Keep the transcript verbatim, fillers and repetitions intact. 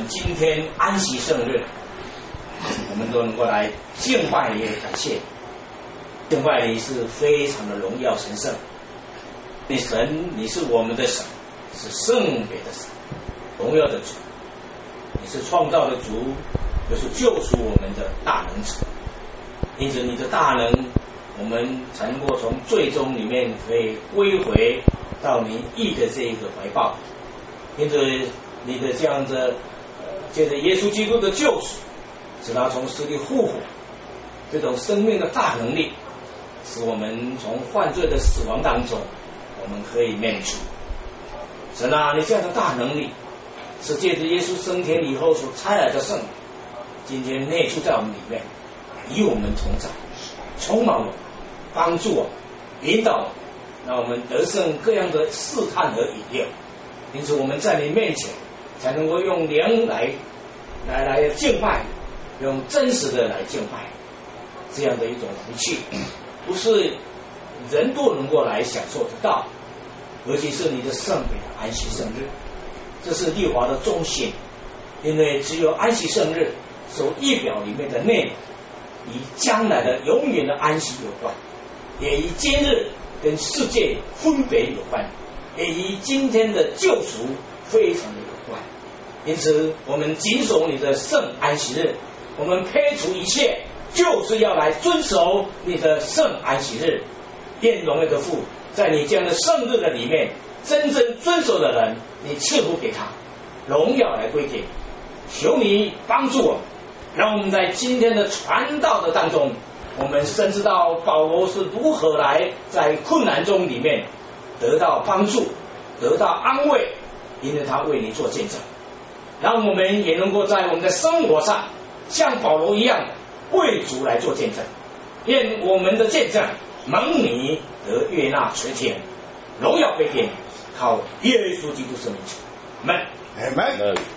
今天安息圣日，我们都能够来敬拜也感谢。敬拜你是非常的荣耀神圣，你神，你是我们的神，是圣别的神，荣耀的主，你是创造的主，又是救赎我们的大能者。因此，你的大能，我们才能够从最终里面可以归回到你义的这一个怀抱。因此，你的这样的，呃，借着耶稣基督的救赎，使他从死里复活，这种生命的大能力，使我们从犯罪的死亡当中，我们可以免除。神啊，你这样的大能力，是借着耶稣升天以后所差来的圣灵，今天内住在我们里面，与我们同在，充满我们，帮助我们，引导我们，让我们得胜各样的试探和引诱。因此，我们在你面前，才能够用良来来来敬拜，用真实的来敬拜，这样的一种福气，不是人都能够来享受得到。尤其是你的圣别的安息圣日，这是律法的中心，因为只有安息圣日所预表里面的内容，与将来的永远的安息有关，也与今日跟世界分别有关，也与今天的救赎非常的有关。因此，我们谨守你的圣安息日，我们撇除一切，就是要来遵守你的圣安息日。愿荣耀的父，在你这样的圣日的里面，真正遵守的人，你赐福给他，荣耀来归给你。求你帮助我们，让我们在今天的传道的当中，我们深知到保罗是如何来在困难中里面得到帮助，得到安慰，因为他为你做见证。让我们也能够在我们的生活上像保罗一样为主来做见证。愿我们的见证蒙你得悦纳垂听，荣耀归给你，靠耶稣基督圣名求，阿们。 阿们。